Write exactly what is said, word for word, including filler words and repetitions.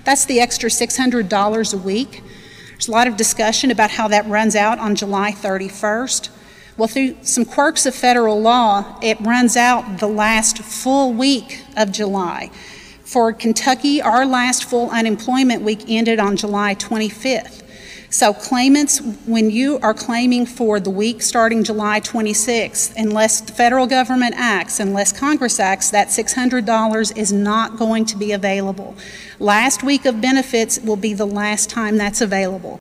That's the extra six hundred dollars a week. There's a lot of discussion about how that runs out on July thirty-first. Well, through some quirks of federal law, it runs out the last full week of July. For Kentucky, our last full unemployment week ended on July twenty-fifth. So claimants, when you are claiming for the week starting July twenty-sixth, unless the federal government acts, unless Congress acts, that six hundred dollars is not going to be available. Last week of benefits will be the last time that's available.